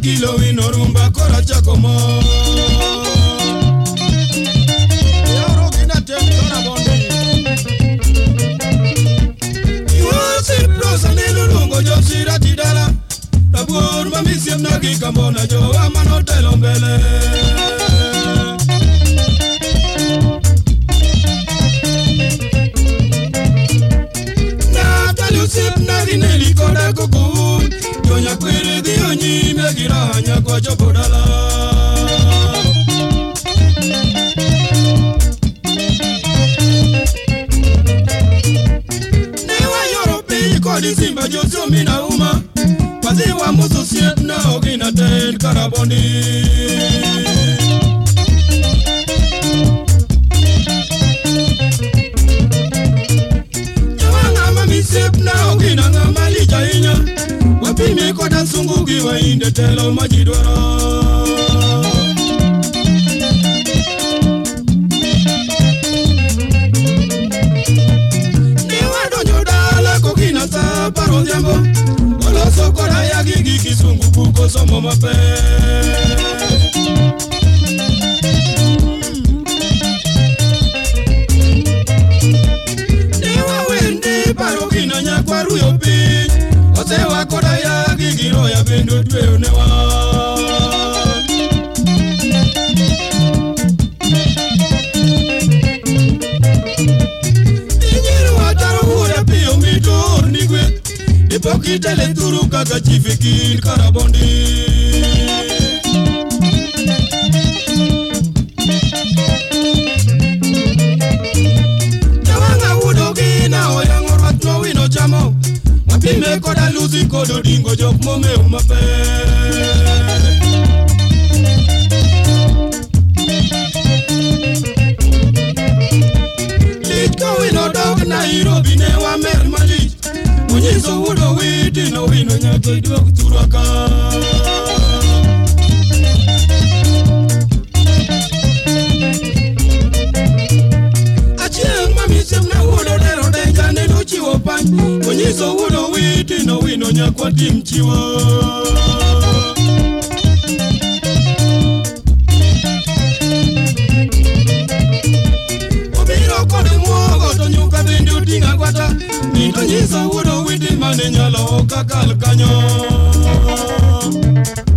kilo wino rumba kora chakomo Yoro kina tem kora bondi Yuasi prosa nenu lungo josira tidala Tabur mamisiem nagi kambona jo amano telombele Sip nari neli koda kukun Yonya kwere di onyi megira hanya kwa chopodala Newa yoropi kodi simba jozo mina uma Wazi wa muso siet na ogina ten karabondi Sip na ogina ngama lija inya Wapime kwa dansungu giwa inde telo majidwara Niwa donyo dala kokina sa paro jambo Wala sokora ya gigi kisungu puko somo mape Kwaru yopi Ose wakoda ya gigiro ya bendo dwe unewa Inyiru wataro huya piyo mitor nigwe Ipoki tele turu kaka chifikin karabondi Jawanga udo gina oyango no wino chamo Wapime koda luzi kodo dingo jok mome umape Liko wino dog Nairobi ne wa mer malich Munyiso udo witi no wino nyako idwok turaka Achieng mamisem na udo dero denga neno chiwo pany Munyiso udo witi no wino nyakwa tim chiwo Obiro kode muogo to nyuka bende utinga kwata Nito nyiso udo witi mane nyalo kakal kanyo